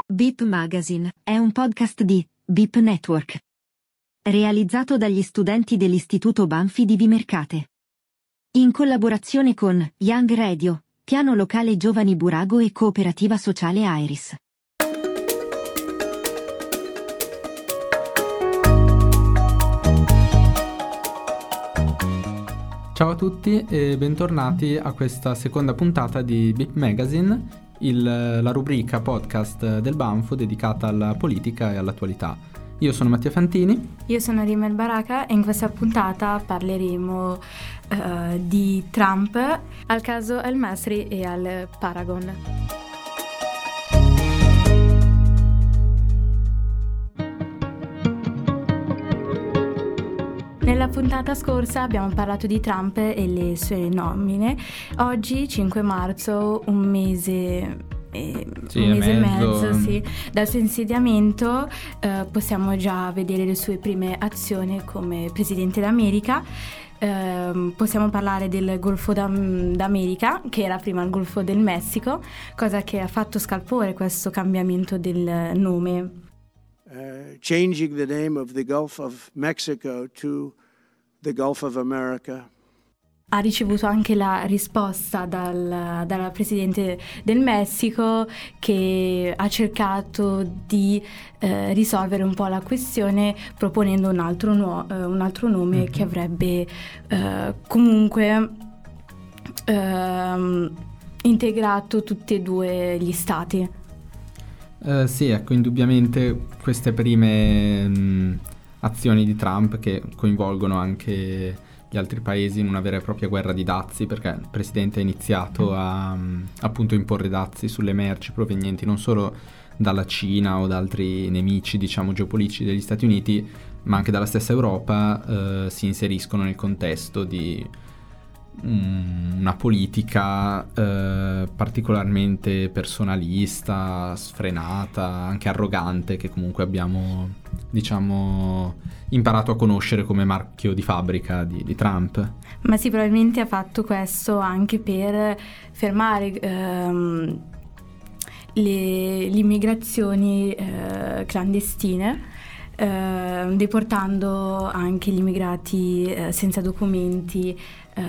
Beep Magazine è un podcast di Beep Network, realizzato dagli studenti dell'Istituto Banfi di Vimercate, in collaborazione con Young Radio, Piano Locale Giovani Burago e Cooperativa Sociale Airis. Ciao a tutti e bentornati a questa seconda puntata di Beep Magazine, la rubrica podcast del Banfo dedicata alla politica e all'attualità. Io sono Mattia Fantini. Io sono Rimel Baraka e in questa puntata parleremo di Trump, al caso El Masri e al Paragon. Nella puntata scorsa abbiamo parlato di Trump e le sue nomine. Oggi, 5 marzo, un mese e mezzo dal suo insediamento, possiamo già vedere le sue prime azioni come Presidente d'America. Possiamo parlare del Golfo d'America, che era prima il Golfo del Messico, cosa che ha fatto scalpore questo cambiamento del nome. Changing the name of the Gulf of Mexico to the Gulf of America. Ha ricevuto anche la risposta dalla Presidente del Messico, che ha cercato di risolvere un po' la questione proponendo un altro nome che avrebbe comunque integrato tutti e due gli stati. Sì, ecco, indubbiamente queste prime azioni di Trump, che coinvolgono anche gli altri paesi in una vera e propria guerra di dazi, perché il presidente ha iniziato a appunto imporre dazi sulle merci provenienti non solo dalla Cina o da altri nemici, diciamo, geopolitici degli Stati Uniti, ma anche dalla stessa Europa, si inseriscono nel contesto di una politica particolarmente personalista, sfrenata, anche arrogante, che comunque abbiamo, diciamo, imparato a conoscere come marchio di fabbrica di Trump. Ma sì, probabilmente ha fatto questo anche per fermare le immigrazioni clandestine, deportando anche gli immigrati senza documenti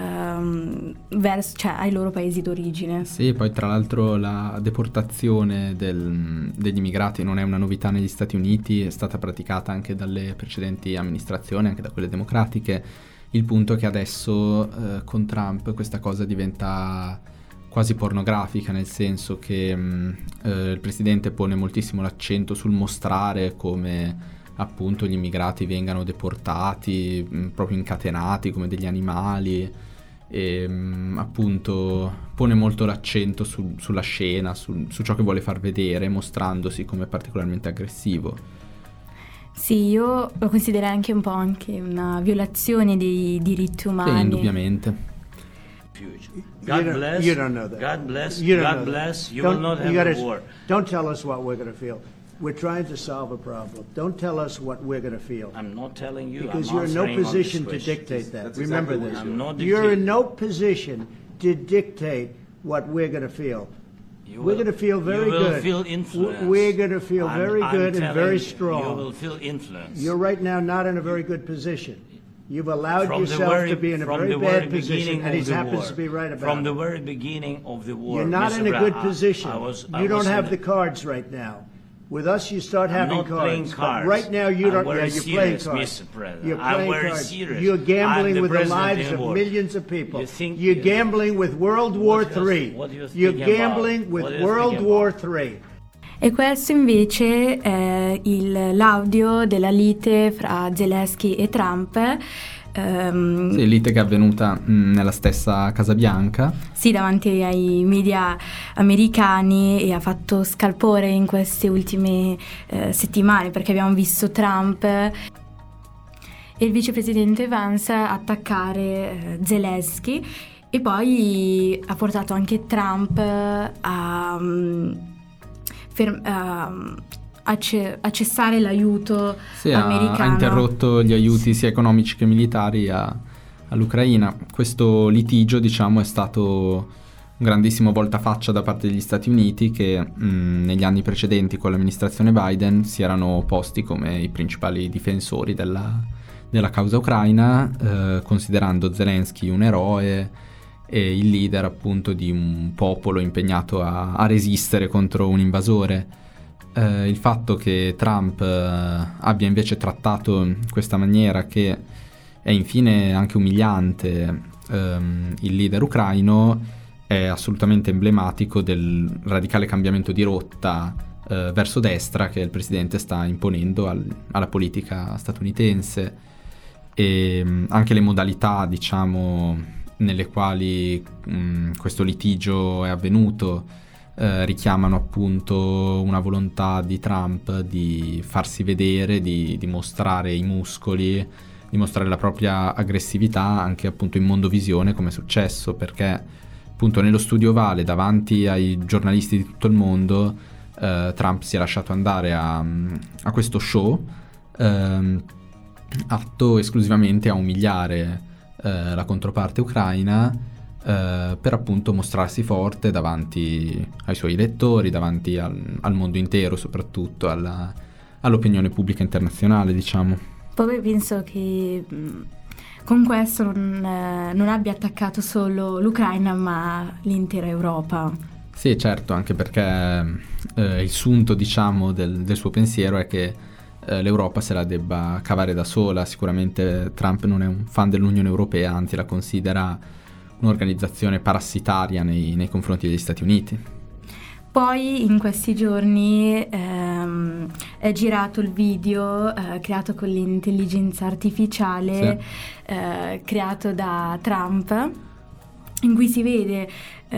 ai loro paesi d'origine. Sì, poi tra l'altro la deportazione degli immigrati non è una novità negli Stati Uniti, è stata praticata anche dalle precedenti amministrazioni, anche da quelle democratiche. Il punto è che adesso con Trump questa cosa diventa quasi pornografica, nel senso che il presidente pone moltissimo l'accento sul mostrare come appunto gli immigrati vengano deportati, proprio incatenati come degli animali, e appunto pone molto l'accento sulla scena, su ciò che vuole far vedere, mostrandosi come particolarmente aggressivo. Sì, io lo considererei anche un po' una violazione dei diritti umani. Sì, indubbiamente. God bless. You don't know that. God bless. You don't God know bless. that. You will not have a war. Don't tell us what we're going to feel. We're trying to solve a problem. Don't tell us what we're going to feel. I'm not telling you. Because I'm you're in no answering on this position to question. dictate that. That's Remember exactly this. what I'm not You're in dictating. no position to dictate what we're going to feel. We're going to feel very you will good. Feel influence. We're going to feel very I'm good and very telling strong. You will feel influence. You're right now not in a very good position. You've allowed yourself to be in a very bad position, and he happens to be right about it. From the very beginning of the war, You're not in a good position. You don't have the cards. cards right now. With us, you start having I'm not playing cards. cards. But right now, you I'm don't. very Yeah, you're playing serious, cards. Mr. President. You're I'm playing very cards. serious. You're gambling I'm the with the president lives of anymore. millions of people. You think You're you- gambling with World War What do you- III. what do you You're think about? gambling with What do you World think War about? III. E questo invece è l'audio della lite fra Zelensky e Trump. Sì, lite che è avvenuta nella stessa Casa Bianca. Sì, davanti ai media americani, e ha fatto scalpore in queste ultime settimane, perché abbiamo visto Trump e il vicepresidente Vance attaccare Zelensky, e poi ha portato anche Trump a cessare l'aiuto americano. Ha interrotto gli aiuti sia economici che militari all'Ucraina. Questo litigio, diciamo, è stato grandissimo voltafaccia da parte degli Stati Uniti, che negli anni precedenti con l'amministrazione Biden si erano posti come i principali difensori della causa ucraina, considerando Zelensky un eroe e il leader appunto di un popolo impegnato a resistere contro un invasore. Il fatto che Trump abbia invece trattato in questa maniera, che è infine anche umiliante, il leader ucraino, è assolutamente emblematico del radicale cambiamento di rotta verso destra che il presidente sta imponendo alla politica statunitense, e anche le modalità, diciamo, nelle quali questo litigio è avvenuto richiamano appunto una volontà di Trump di farsi vedere, di mostrare i muscoli, di mostrare la propria aggressività anche appunto in mondovisione, come è successo, perché appunto nello studio ovale davanti ai giornalisti di tutto il mondo Trump si è lasciato andare a questo show atto esclusivamente a umiliare la controparte ucraina, per appunto mostrarsi forte davanti ai suoi elettori, davanti al mondo intero, soprattutto all'opinione pubblica internazionale, diciamo. Poi penso che con questo non abbia attaccato solo l'Ucraina, ma l'intera Europa. Sì, certo, anche perché il sunto, diciamo, del suo pensiero è che l'Europa se la debba cavare da sola. Sicuramente Trump non è un fan dell'Unione Europea, anzi la considera un'organizzazione parassitaria nei confronti degli Stati Uniti. Poi in questi giorni è girato il video creato con l'intelligenza artificiale, sì, creato da Trump, in cui si vede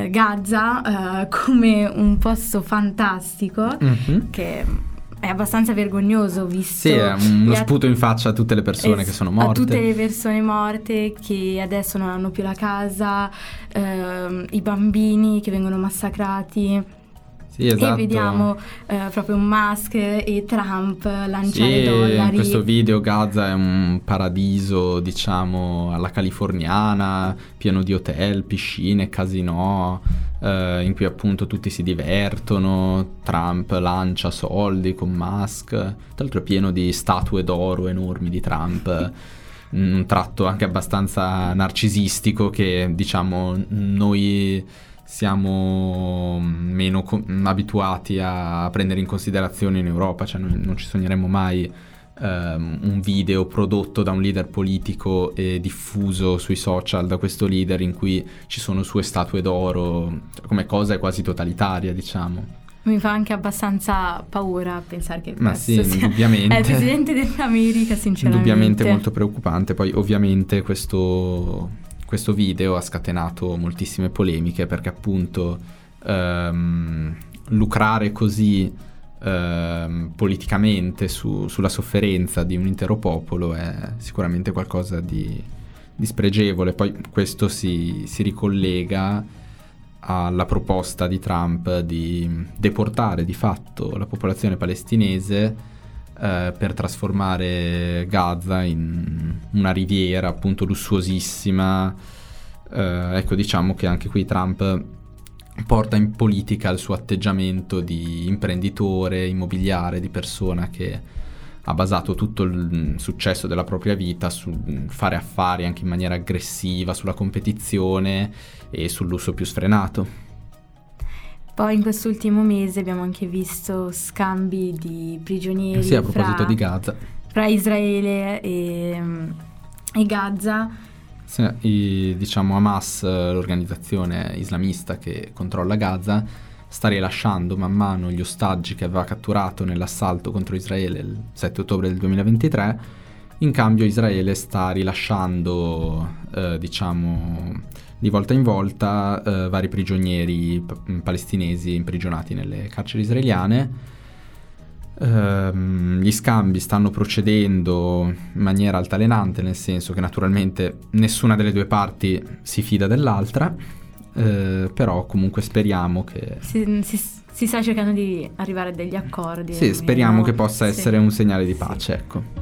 Gaza come un posto fantastico, che è abbastanza vergognoso, visto... Sì, è uno sputo in faccia a tutte le persone che sono morte. A tutte le persone morte che adesso non hanno più la casa, i bambini che vengono massacrati. Sì, esatto. E vediamo proprio Musk e Trump lanciare dollari. In questo video Gaza è un paradiso, diciamo, alla californiana, pieno di hotel, piscine, casinò, in cui appunto tutti si divertono. Trump lancia soldi con Musk, tra l'altro è pieno di statue d'oro enormi di Trump. Un tratto anche abbastanza narcisistico che, diciamo, noi siamo meno abituati a prendere in considerazione in Europa. Cioè noi non ci sogneremmo mai un video prodotto da un leader politico e diffuso sui social da questo leader in cui ci sono sue statue d'oro, come cosa è quasi totalitaria, diciamo. Mi fa anche abbastanza paura pensare che ma questo sì, indubbiamente è il presidente dell'America, sinceramente. Indubbiamente molto preoccupante. Poi ovviamente questo video ha scatenato moltissime polemiche, perché appunto lucrare così politicamente sulla sofferenza di un intero popolo è sicuramente qualcosa di spregevole. Poi questo si ricollega alla proposta di Trump di deportare di fatto la popolazione palestinese per trasformare Gaza in una riviera appunto lussuosissima. Ecco, diciamo che anche qui Trump porta in politica il suo atteggiamento di imprenditore immobiliare, di persona che ha basato tutto il successo della propria vita sul fare affari anche in maniera aggressiva, sulla competizione e sul lusso più sfrenato. Poi in quest'ultimo mese abbiamo anche visto scambi di prigionieri, sì, a proposito di Gaza, fra Israele e Gaza. Sì, diciamo Hamas, l'organizzazione islamista che controlla Gaza, sta rilasciando man mano gli ostaggi che aveva catturato nell'assalto contro Israele il 7 ottobre del 2023. In cambio Israele sta rilasciando, diciamo, di volta in volta vari prigionieri palestinesi imprigionati nelle carceri israeliane. Gli scambi stanno procedendo in maniera altalenante, nel senso che naturalmente nessuna delle due parti si fida dell'altra, però comunque speriamo che... Si sta cercando di arrivare a degli accordi. Sì, speriamo che possa essere un segnale di pace, ecco.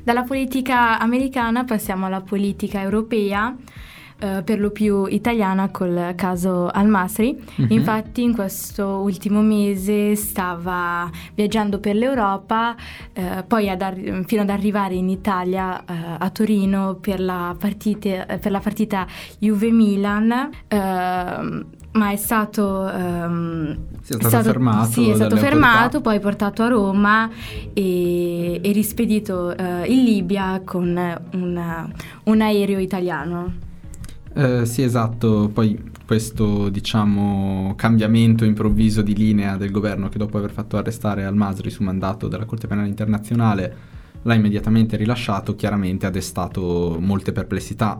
Dalla politica americana passiamo alla politica europea, per lo più italiana col caso Al-Masri. Infatti in questo ultimo mese stava viaggiando per l'Europa, poi fino ad arrivare in Italia, a Torino per la partita Juve-Milan, ma è stato fermato. Sì, è stato fermato, poi portato a Roma e rispedito in Libia con un aereo italiano. Sì, esatto. Poi questo, diciamo, cambiamento improvviso di linea del governo, che dopo aver fatto arrestare Al-Masri su mandato della Corte Penale Internazionale l'ha immediatamente rilasciato, chiaramente ha destato molte perplessità,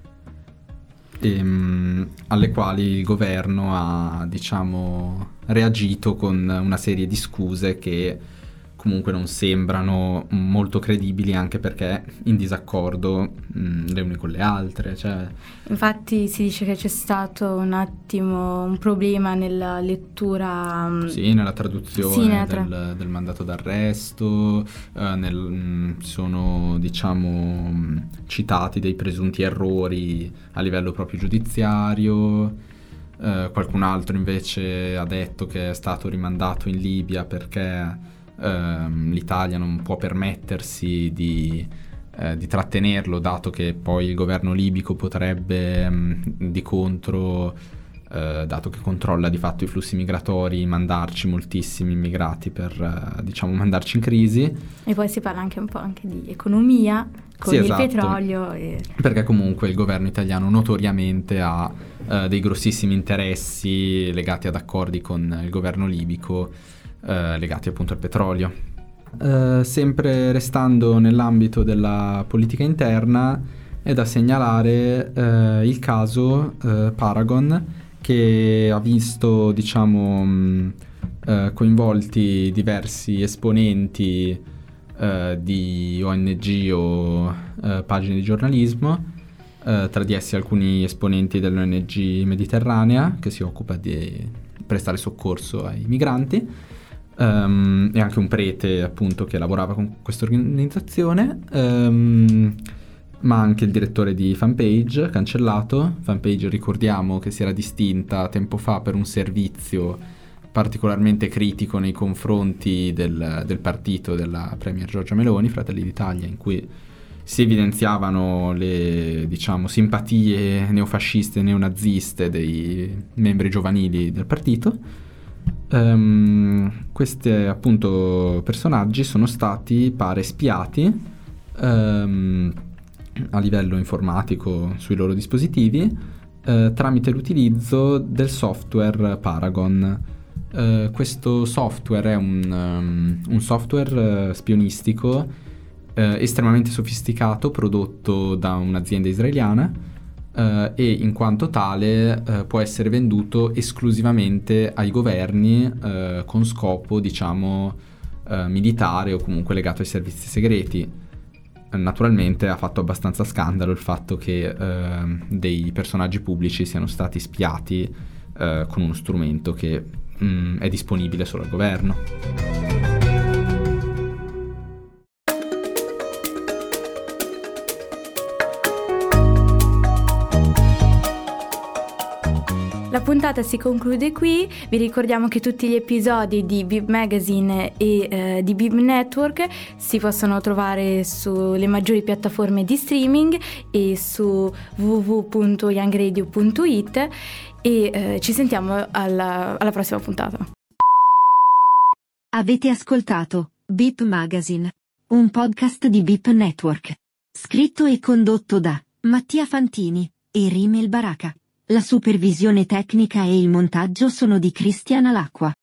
alle quali il governo ha, diciamo, reagito con una serie di scuse che comunque non sembrano molto credibili, anche perché in disaccordo le une con le altre, cioè. Infatti si dice che c'è stato un problema nella lettura, nella traduzione del mandato d'arresto, sono, diciamo, citati dei presunti errori a livello proprio giudiziario. Qualcun altro invece ha detto che è stato rimandato in Libia perché l'Italia non può permettersi di trattenerlo, dato che poi il governo libico potrebbe di contro, dato che controlla di fatto i flussi migratori, mandarci moltissimi immigrati per diciamo mandarci in crisi. E poi si parla anche un po' anche di economia con il petrolio perché comunque il governo italiano notoriamente ha dei grossissimi interessi legati ad accordi con il governo libico, legati appunto al petrolio. Sempre restando nell'ambito della politica interna, è da segnalare il caso Paragon, che ha visto, diciamo, coinvolti diversi esponenti di ONG o pagine di giornalismo, tra di essi alcuni esponenti dell'ONG Mediterranea, che si occupa di prestare soccorso ai migranti, e anche un prete appunto che lavorava con questa organizzazione, ma anche il direttore di Fanpage, cancellato. Fanpage, ricordiamo, che si era distinta tempo fa per un servizio particolarmente critico nei confronti del partito della premier Giorgia Meloni, Fratelli d'Italia, in cui si evidenziavano le, diciamo, simpatie neofasciste e neonaziste dei membri giovanili del partito. Questi appunto personaggi sono stati, pare, spiati a livello informatico sui loro dispositivi tramite l'utilizzo del software Paragon. Questo software è un software spionistico estremamente sofisticato, prodotto da un'azienda israeliana, e in quanto tale può essere venduto esclusivamente ai governi con scopo, diciamo, militare o comunque legato ai servizi segreti. Naturalmente ha fatto abbastanza scandalo il fatto che dei personaggi pubblici siano stati spiati con uno strumento che è disponibile solo al governo. La puntata si conclude qui. Vi ricordiamo che tutti gli episodi di Bip Magazine e di Bip Network si possono trovare sulle maggiori piattaforme di streaming e su www.youngradio.it, e ci sentiamo alla prossima puntata. Avete ascoltato Bip Magazine, un podcast di Bip Network, scritto e condotto da Mattia Fantini e Rimel Baraka. La supervisione tecnica e il montaggio sono di Cristiana Lacqua.